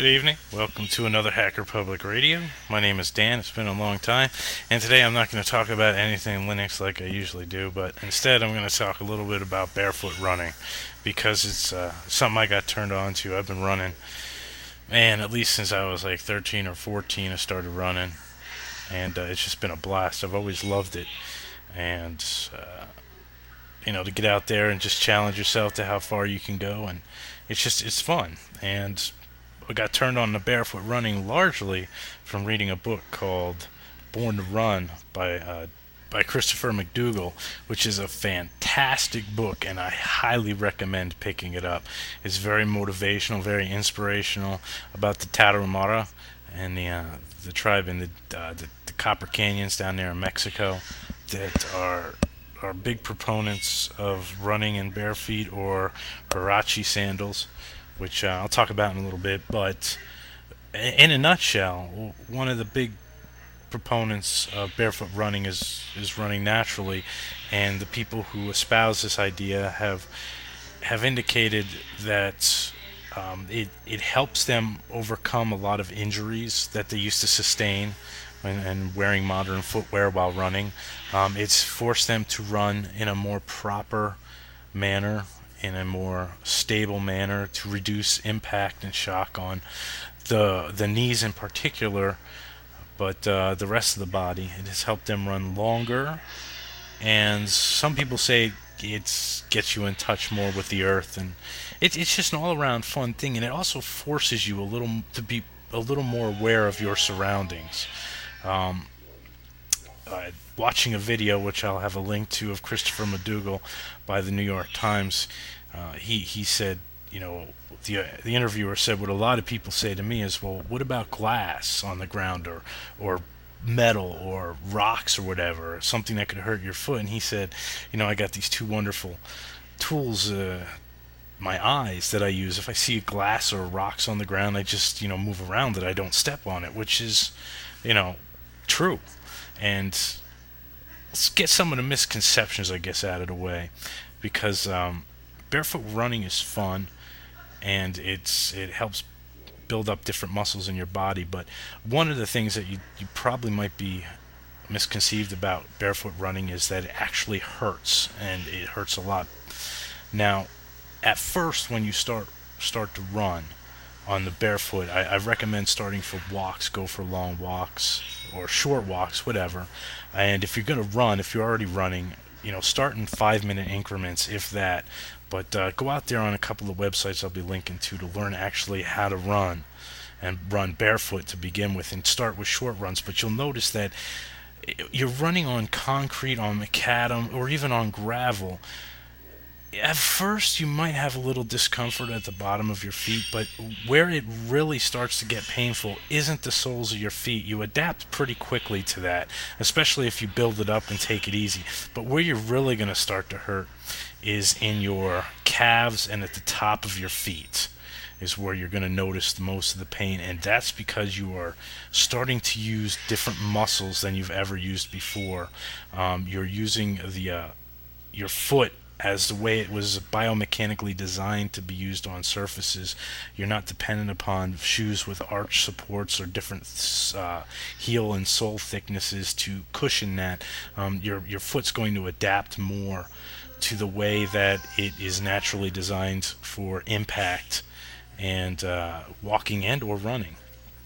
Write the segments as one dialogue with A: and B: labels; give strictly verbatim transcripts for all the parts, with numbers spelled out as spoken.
A: Good evening. Welcome to another Hacker Public Radio. My name is Dan. It's been a long time. And today I'm not going to talk about anything Linux like I usually do, but instead I'm going to talk a little bit about barefoot running because it's uh, something I got turned on to. I've been running, man, at least since I was like thirteen or fourteen, I started running. And uh, it's just been a blast. I've always loved it. And, uh, you know, to get out there and just challenge yourself to how far you can go. And it's just, it's fun. And I got turned on to barefoot running largely from reading a book called Born to Run by uh, by Christopher McDougall, which is a fantastic book, and I highly recommend picking it up. It's very motivational, very inspirational about the Tarahumara and the uh, the tribe in the, uh, the the Copper Canyons down there in Mexico that are are big proponents of running in bare feet or Huarache sandals, which uh, I'll talk about in a little bit. But in a nutshell, one of the big proponents of barefoot running is is running naturally, and the people who espouse this idea have have indicated that um, it it helps them overcome a lot of injuries that they used to sustain when, and wearing modern footwear while running. Um, it's forced them to run in a more proper manner, in a more stable manner, to reduce impact and shock on the the knees in particular, but uh, the rest of the body. It has helped them run longer, and some people say it gets you in touch more with the earth, and it, it's just an all-around fun thing, and it also forces you a little to be a little more aware of your surroundings. Um, uh, watching a video, which I'll have a link to, of Christopher McDougall by the New York Times, uh, he he said, you know, the uh, the interviewer said, what a lot of people say to me is, well, what about glass on the ground, or or metal or rocks or whatever, something that could hurt your foot? And he said, you know, I got these two wonderful tools, uh, my eyes, that I use. If I see glass or rocks on the ground, I just, you know, move around it. I don't step on it, which is, you know, true. And let's get some of the misconceptions, I guess, out of the way, because um, barefoot running is fun, and it's it helps build up different muscles in your body. But one of the things that you, you probably might be misconceived about barefoot running is that it actually hurts, and it hurts a lot. Now, at first, when you start start to run on the barefoot, I, I recommend starting for walks. Go for long walks or short walks, whatever. And if you're going to run, if you're already running, you know, start in five minute increments, if that. But uh, go out there on a couple of websites I'll be linking to to learn actually how to run and run barefoot to begin with, and start with short runs. But you'll notice that you're running on concrete, on macadam, or even on gravel. At first, you might have a little discomfort at the bottom of your feet, but where it really starts to get painful isn't the soles of your feet. You adapt pretty quickly to that, especially if you build it up and take it easy. But where you're really going to start to hurt is in your calves and at the top of your feet, is where you're going to notice the most of the pain, and that's because you are starting to use different muscles than you've ever used before. Um, you're using the uh, your foot as the way it was biomechanically designed to be used on surfaces. You're not dependent upon shoes with arch supports or different uh, heel and sole thicknesses to cushion that. Um, your your foot's going to adapt more to the way that it is naturally designed for impact and uh, walking and or running.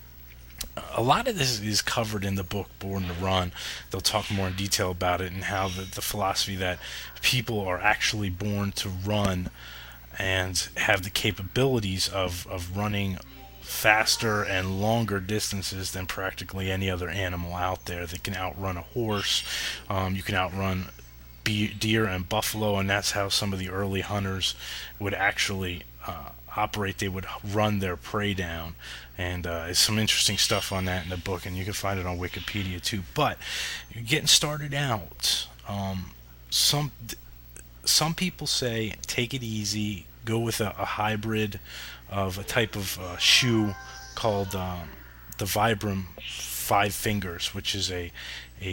A: A lot of this is covered in the book Born to Run. They'll talk more in detail about it, and how the, the philosophy that people are actually born to run and have the capabilities of, of running faster and longer distances than practically any other animal out there. They can outrun a horse. Um, you can outrun be- deer and buffalo, and that's how some of the early hunters would actually uh, operate. They would run their prey down, and uh, there's some interesting stuff on that in the book, and you can find it on Wikipedia too. But you're getting started out. Um, some some people say take it easy, go with a, a hybrid of a type of uh, shoe called um, the Vibram Five Fingers, which is a a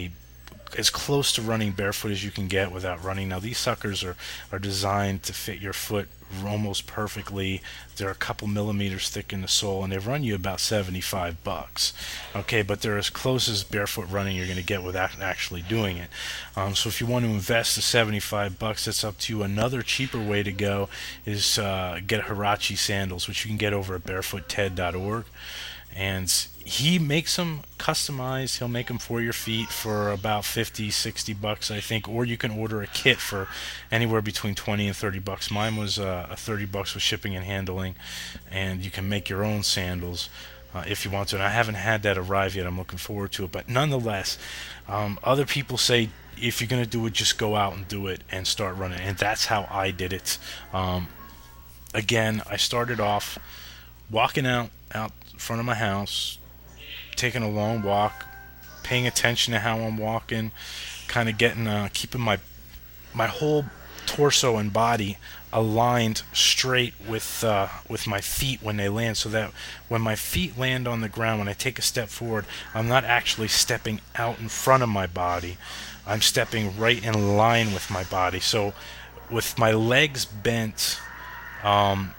A: as close to running barefoot as you can get without running. Now these suckers are, are designed to fit your foot almost perfectly. They're a couple millimeters thick in the sole, and they run you about seventy-five bucks. Okay, but they're as close as barefoot running you're going to get without actually doing it. Um, so if you want to invest the seventy-five bucks, that's up to you. Another cheaper way to go is uh, get Huarache sandals, which you can get over at barefoot ted dot org. And he makes them customized. He'll make them for your feet for about fifty, sixty bucks, I think, or you can order a kit for anywhere between twenty and thirty bucks. Mine was uh, a thirty bucks with shipping and handling, and you can make your own sandals uh, if you want to. And I haven't had that arrive yet. I'm looking forward to it. But nonetheless, um, other people say if you're going to do it, just go out and do it and start running. And that's how I did it. Um, again, I started off walking out out front of my house, taking a long walk, paying attention to how I'm walking, kind of getting, uh, keeping my my whole torso and body aligned straight with uh, with my feet when they land, so that when my feet land on the ground, when I take a step forward, I'm not actually stepping out in front of my body. I'm stepping right in line with my body. So with my legs bent, um,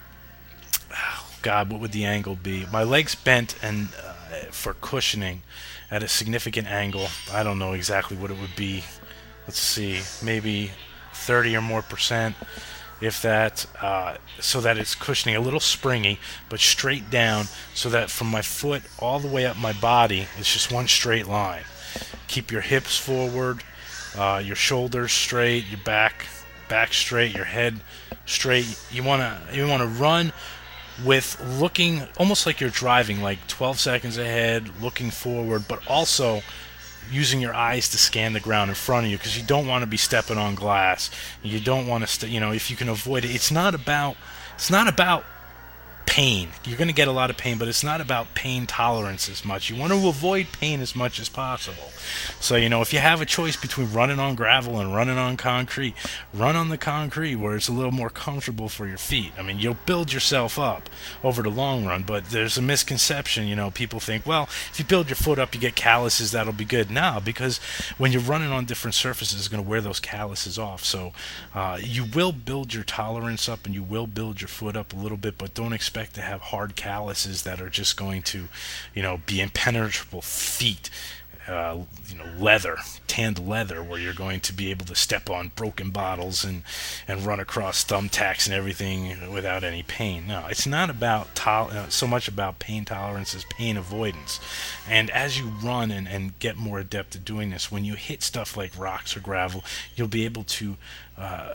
A: God, what would the angle be? My legs bent and uh, for cushioning at a significant angle. I don't know exactly what it would be. Let's see, maybe thirty or more percent, if that, uh, so that it's cushioning, a little springy, but straight down, so that from my foot all the way up my body, it's just one straight line. Keep your hips forward, uh, your shoulders straight, your back back straight, your head straight. You wanna you wanna run with looking almost like you're driving, like twelve seconds ahead, looking forward, but also using your eyes to scan the ground in front of you, because you don't want to be stepping on glass. You don't want to, st- you know, if you can avoid it. It's not about, it's not about pain. You're going to get a lot of pain, but it's not about pain tolerance as much. You want to avoid pain as much as possible. So, you know, if you have a choice between running on gravel and running on concrete, run on the concrete where it's a little more comfortable for your feet. I mean, you'll build yourself up over the long run, but there's a misconception. You know, people think, well, if you build your foot up, you get calluses, that'll be good. No, because when you're running on different surfaces, it's going to wear those calluses off. So uh, you will build your tolerance up and you will build your foot up a little bit, but don't expect to have hard calluses that are just going to, you know, be impenetrable feet, uh, you know, leather, tanned leather, where you're going to be able to step on broken bottles and, and run across thumbtacks and everything without any pain. No, it's not about to- uh, so much about pain tolerance as pain avoidance. And as you run and, and get more adept at doing this, when you hit stuff like rocks or gravel, you'll be able to uh,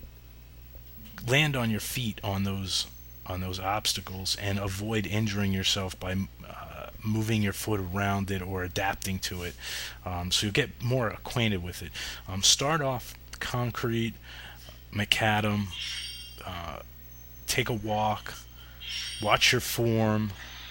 A: land on your feet on those on those obstacles and avoid injuring yourself by uh, moving your foot around it or adapting to it. Um, so you get more acquainted with it. Um, start off concrete, macadam, uh, take a walk, watch your form,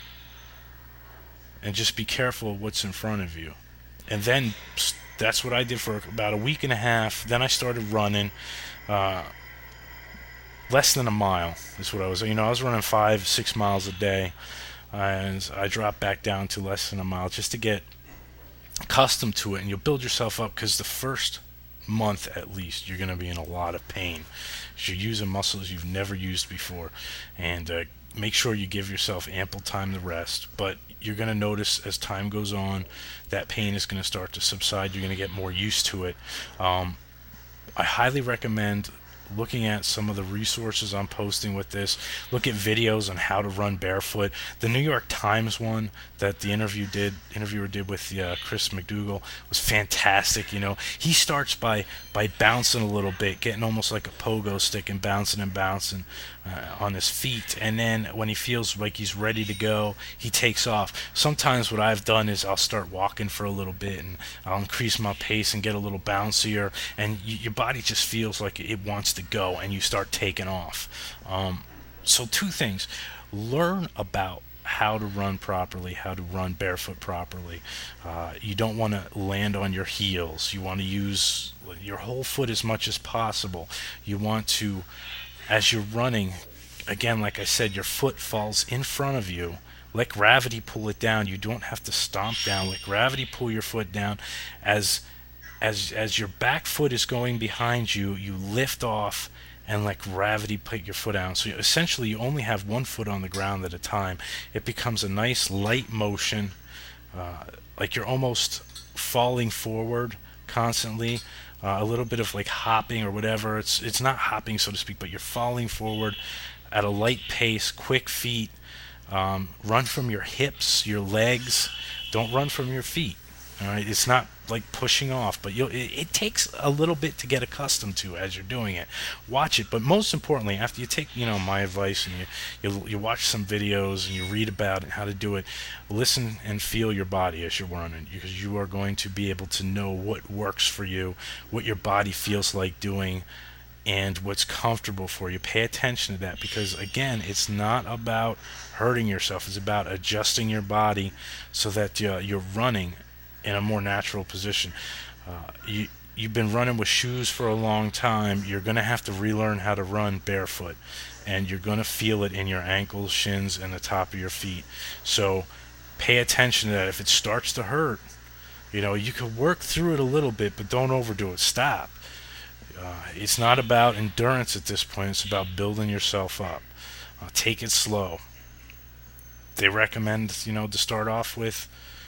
A: and just be careful of what's in front of you. And then that's what I did for about a week and a half. Then I started running. Uh, Less than a mile is what I was. You know, I was running five, six miles a day, and I dropped back down to less than a mile just to get accustomed to it. And you'll build yourself up, because the first month at least you're going to be in a lot of pain. You're using muscles you've never used before, and uh, make sure you give yourself ample time to rest. But you're going to notice as time goes on that pain is going to start to subside. You're going to get more used to it. Um, I highly recommend looking at some of the resources I'm posting with this. Look at videos on how to run barefoot. The New York Times one that the interview did interviewer did with uh, Chris McDougall was fantastic. You know, he starts by by bouncing a little bit, getting almost like a pogo stick and bouncing and bouncing uh, on his feet, and then when he feels like he's ready to go, he takes off. Sometimes what I've done is I'll start walking for a little bit and I'll increase my pace and get a little bouncier, and y- your body just feels like it wants to go, and you start taking off. Um, so two things: learn about how to run properly, how to run barefoot properly. Uh, you don't want to land on your heels. You want to use your whole foot as much as possible. You want to, as you're running, again, like I said, your foot falls in front of you. Let gravity pull it down. You don't have to stomp down. Let gravity pull your foot down as as as your back foot is going behind you, you lift off and let gravity put your foot out. So essentially, you only have one foot on the ground at a time. It becomes a nice light motion, uh, like you're almost falling forward constantly. Uh, a little bit of like hopping or whatever. It's it's not hopping, so to speak, but you're falling forward at a light pace, quick feet. Um, run from your hips, your legs. Don't run from your feet. All right, it's not like pushing off, but you'll, it, it takes a little bit to get accustomed to as you're doing it. Watch it, but most importantly, after you take, you know, my advice and you you, you watch some videos and you read about it, how to do it, listen and feel your body as you're running, because you are going to be able to know what works for you, what your body feels like doing, and what's comfortable for you. Pay attention to that, because again, it's not about hurting yourself. It's about adjusting your body so that uh, you're running in a more natural position. Uh, you you've been running with shoes for a long time. You're going to have to relearn how to run barefoot, and you're going to feel it in your ankles, shins, and the top of your feet. So pay attention to that. If it starts to hurt, you know, you can work through it a little bit, but don't overdo it. Stop. Uh, it's not about endurance at this point. It's about building yourself up. Uh, take it slow. They recommend, you know, to start off with,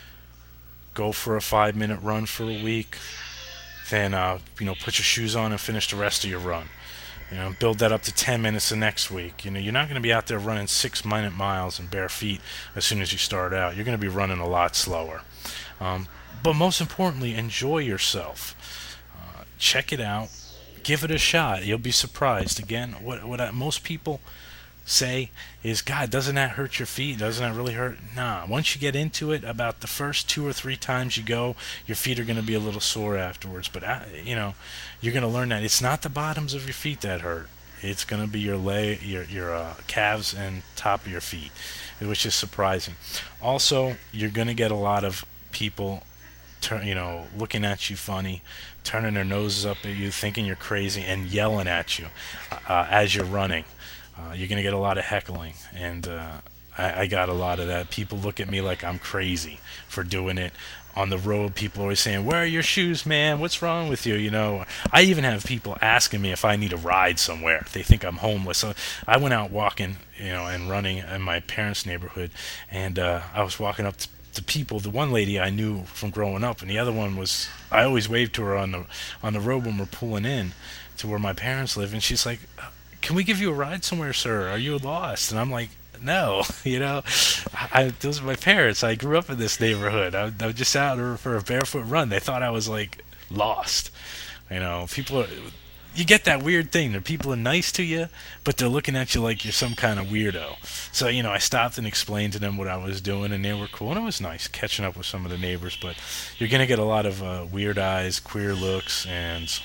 A: go for a five minute run for a week, then uh, you know, put your shoes on and finish the rest of your run. You know, build that up to ten minutes the next week. You know, you're not going to be out there running six minute miles in bare feet as soon as you start out. You're going to be running a lot slower. Um, but most importantly, enjoy yourself. Uh, check it out. Give it a shot. You'll be surprised. Again, what what I, most people say is, God, doesn't that hurt your feet? Doesn't that really hurt? Nah. Once you get into it, about the first two or three times you go, your feet are going to be a little sore afterwards. But uh, you know, you're going to learn that it's not the bottoms of your feet that hurt. It's going to be your leg, your your uh, calves and top of your feet, which is surprising. Also, you're going to get a lot of people, turn, you know, looking at you funny, turning their noses up at you, thinking you're crazy, and yelling at you uh, as you're running. Uh, you're going to get a lot of heckling, and uh, I, I got a lot of that. People look at me like I'm crazy for doing it. On the road, people are always saying, "Where are your shoes, man? What's wrong with you?" You know, I even have people asking me if I need a ride somewhere. They think I'm homeless. So I went out walking, you know, and running in my parents' neighborhood, and uh, I was walking up to the people. The one lady I knew from growing up, and the other one was, I always waved to her on the on the road when we're pulling in to where my parents live, and she's like, "Can we give you a ride somewhere, sir? Are you lost?" And I'm like, "No, you know, I, those are my parents. I grew up in this neighborhood. I, I was just out for a barefoot run." They thought I was like lost. You know, people are, you get that weird thing that people are nice to you, but they're looking at you like you're some kind of weirdo. So, you know, I stopped and explained to them what I was doing, and they were cool, and it was nice catching up with some of the neighbors. But you're gonna get a lot of uh, weird eyes, queer looks, and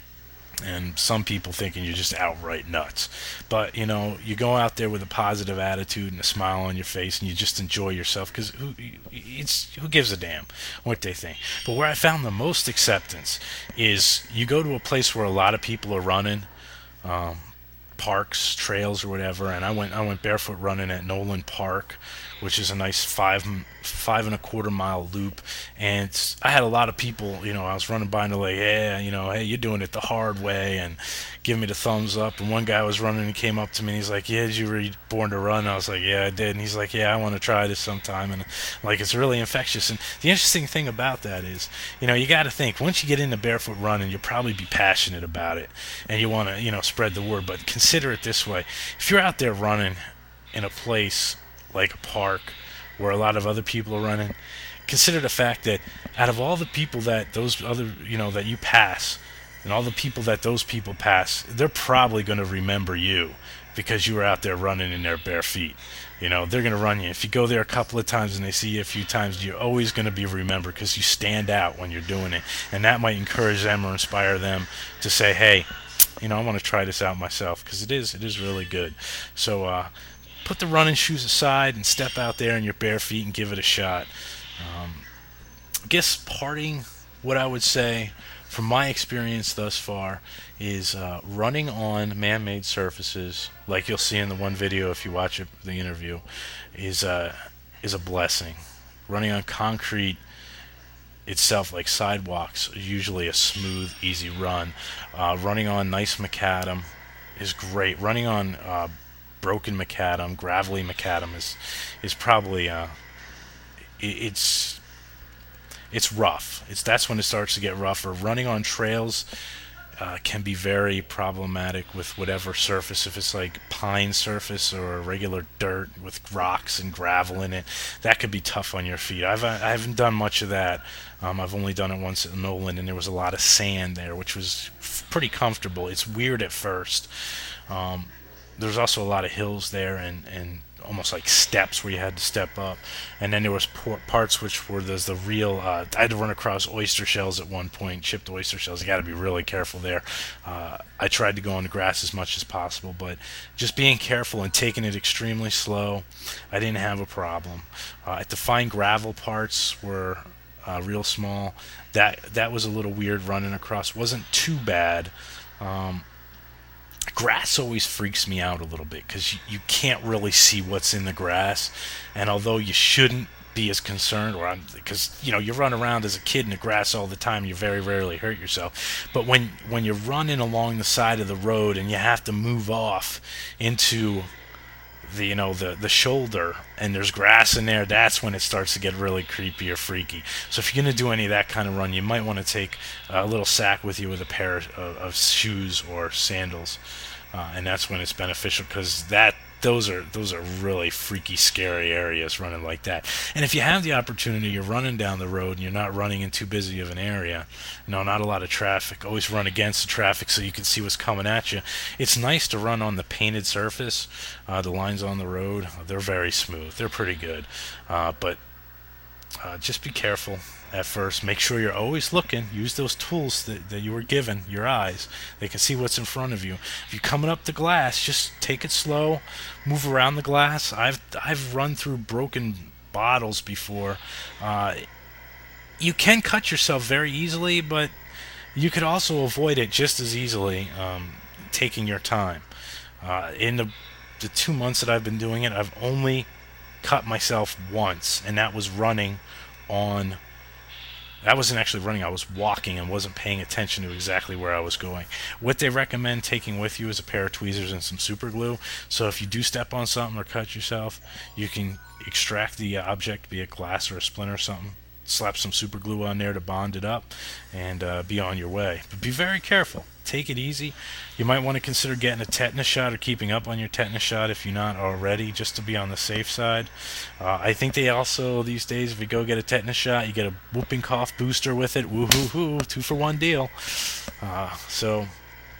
A: and some people thinking you're just outright nuts. But, you know, you go out there with a positive attitude and a smile on your face, and you just enjoy yourself, because who, it's, who gives a damn what they think? But where I found the most acceptance is you go to a place where a lot of people are running, um, parks, trails, or whatever, and I went I went barefoot running at Nolan Park, which is a nice five five and a quarter mile loop, and I had a lot of people, you know, I was running by and they're like, "Yeah, you know, hey, you're doing it the hard way," and giving me the thumbs up. And one guy was running and came up to me and he's like, "Yeah, did you were born to run?" And I was like, "Yeah, I did." And he's like, "Yeah, I want to try this sometime." And like, it's really infectious. And the interesting thing about that is, you know, you got to think, once you get into barefoot running, you'll probably be passionate about it and you want to, you know, spread the word. But consider it this way: if you're out there running in a place like a park where a lot of other people are running, consider the fact that out of all the people that those other, you know, that you pass, and all the people that those people pass, they're probably going to remember you because you were out there running in their bare feet. You know, they're going to run you. If you go there a couple of times and they see you a few times, you're always going to be remembered because you stand out when you're doing it. And that might encourage them or inspire them to say, "Hey, you know, I want to try this out myself," because it is, it is really good. So, uh, put the running shoes aside and step out there in your bare feet and give it a shot. Um, I guess parting, what I would say from my experience thus far is uh, running on man-made surfaces, like you'll see in the one video if you watch it, the interview, is uh, is a blessing. Running on concrete itself, like sidewalks, usually a smooth, easy run. Uh, running on nice macadam is great. Running on uh, broken macadam, gravelly macadam is is probably uh, i it's it's rough. It's that's when it starts to get rougher. Running on trails uh, can be very problematic with whatever surface. If it's like pine surface or regular dirt with rocks and gravel in it, that could be tough on your feet. I've I haven't done much of that. Um, I've only done it once at Nolan, and there was a lot of sand there, which was f- pretty comfortable. It's weird at first. Um, there's also a lot of hills there, and and almost like steps where you had to step up, and then there was por- parts which were there's the real uh, I had to run across oyster shells at one point, chipped oyster shells. You got to be really careful there. uh, I tried to go on the grass as much as possible, but just being careful and taking it extremely slow, I didn't have a problem. Uh, at the fine gravel parts were uh, real small. That that was a little weird running across. Wasn't too bad. um, Grass always freaks me out a little bit because you, you can't really see what's in the grass, and although you shouldn't be as concerned, or because you know you run around as a kid in the grass all the time, you very rarely hurt yourself. But when when you're running along the side of the road and you have to move off into the you know the the shoulder and there's grass in there, that's when it starts to get really creepy or freaky. So if you're going to do any of that kind of run, you might want to take a little sack with you with a pair of, of shoes or sandals, uh, and that's when it's beneficial, because that those are those are really freaky, scary areas running like that. And if you have the opportunity, you're running down the road and you're not running in too busy of an area, you know, not a lot of traffic. Always run against the traffic so you can see what's coming at you. It's nice to run on the painted surface. Uh, the lines on the road, they're very smooth. They're pretty good, uh, but uh, just be careful at first. Make sure you're always looking. Use those tools that, that you were given, your eyes. They can see what's in front of you. If you're coming up the glass, just take it slow. Move around the glass. I've I've run through broken bottles before. Uh, you can cut yourself very easily, but you could also avoid it just as easily, um, taking your time. Uh, in the the two months that I've been doing it, I've only cut myself once, and that was running on. That wasn't actually running, I was walking and wasn't paying attention to exactly where I was going. What they recommend taking with you is a pair of tweezers and some super glue. So if you do step on something or cut yourself, you can extract the object, be it glass or a splinter or something, slap some super glue on there to bond it up, and uh, be on your way. But be very careful. Take it easy. You might want to consider getting a tetanus shot or keeping up on your tetanus shot if you're not already, just to be on the safe side. Uh, I think they also, these days, if you go get a tetanus shot, you get a whooping cough booster with it. Woo-hoo-hoo, two for one deal. Uh, so...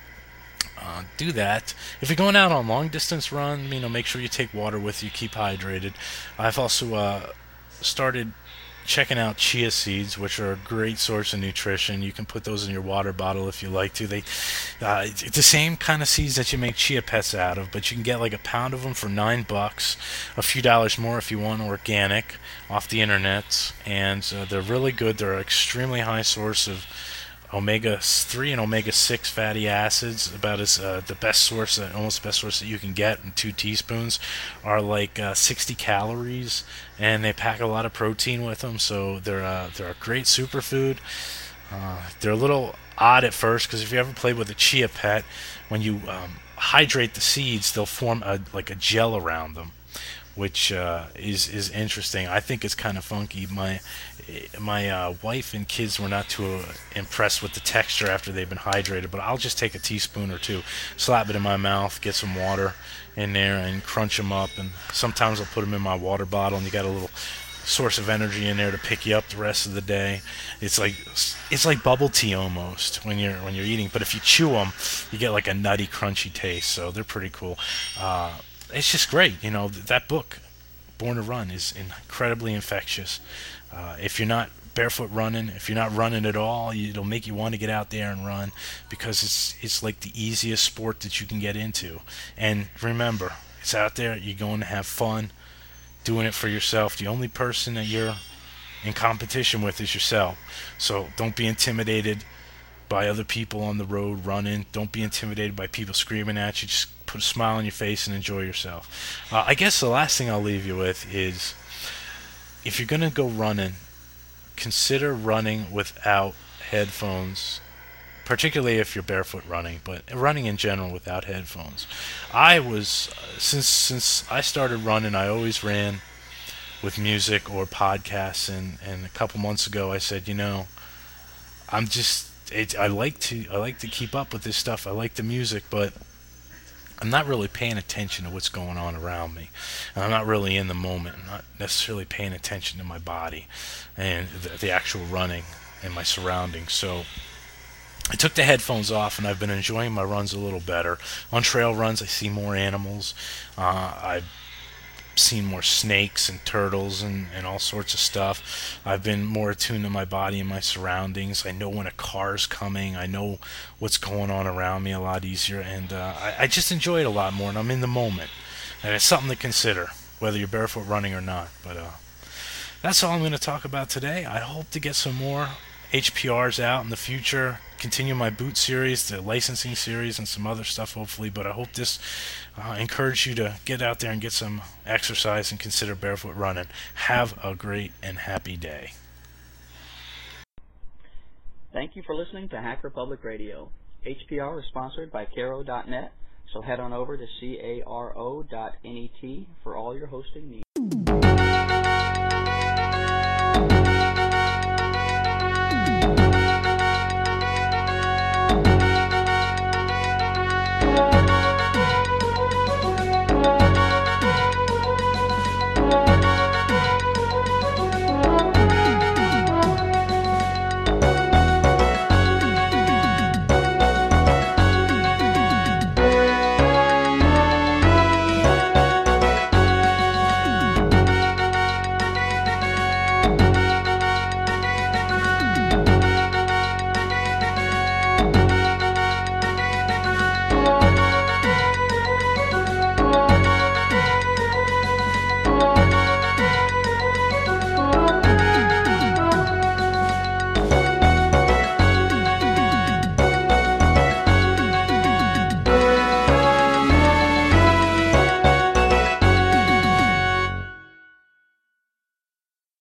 A: Uh, do that. If you're going out on long distance run, you know, make sure you take water with you. Keep hydrated. I've also uh, started checking out chia seeds, which are a great source of nutrition. You can put those in your water bottle if you like to. They, uh, it's the same kind of seeds that you make chia pets out of, but you can get like a pound of them for nine bucks, a few dollars more if you want organic off the internet, and uh, they're really good. They're an extremely high source of omega three and omega six fatty acids, about as uh, the best source, uh, almost the best source that you can get. And two teaspoons are like uh, sixty calories, and they pack a lot of protein with them, so they're uh, they're a great superfood. Uh, they're a little odd at first, because if you ever played with a chia pet, when you um, hydrate the seeds, they'll form a, like a gel around them, which uh, is is interesting. I think it's kind of funky. My my uh, wife and kids were not too uh, impressed with the texture after they've been hydrated, but I'll just take a teaspoon or two, slap it in my mouth, get some water in there, and crunch them up. And sometimes I'll put them in my water bottle, and you got a little source of energy in there to pick you up the rest of the day. It's like it's like bubble tea almost when you're when you're eating, but if you chew them, you get like a nutty, crunchy taste. So they're pretty cool. Uh, it's just great, you know. That book, Born to Run, is incredibly infectious. Uh, if you're not barefoot running, if you're not running at all, it'll make you want to get out there and run, because it's it's like the easiest sport that you can get into. And remember, it's out there. You're going to have fun doing it for yourself. The only person that you're in competition with is yourself. So don't be intimidated by other people on the road running. Don't be intimidated by people screaming at you. Just put a smile on your face and enjoy yourself. Uh, I guess the last thing I'll leave you with is, if you're going to go running, consider running without headphones, particularly if you're barefoot running, but running in general without headphones. I was, since since I started running, I always ran with music or podcasts, and, and a couple months ago I said, you know, I'm just, it, I like to I like to keep up with this stuff. I like the music, but I'm not really paying attention to what's going on around me. And I'm not really in the moment. I'm not necessarily paying attention to my body and the, the actual running and my surroundings. So I took the headphones off, and I've been enjoying my runs a little better. On trail runs, I see more animals. Uh, I've seen more snakes and turtles and, and all sorts of stuff. I've been more attuned to my body and my surroundings. I know when a car's coming. I know what's going on around me a lot easier, and uh, I, I just enjoy it a lot more, and I'm in the moment. And it's something to consider, whether you're barefoot running or not. But uh, that's all I'm going to talk about today. I hope to get some more H P Rs out in the future, continue my boot series, the licensing series, and some other stuff hopefully, but I hope this uh, encouraged you to get out there and get some exercise and consider barefoot running. Have a great and happy day.
B: Thank you for listening to Hacker Public Radio. H P R is sponsored by Caro dot net, so head on over to caro dot net for all your hosting needs.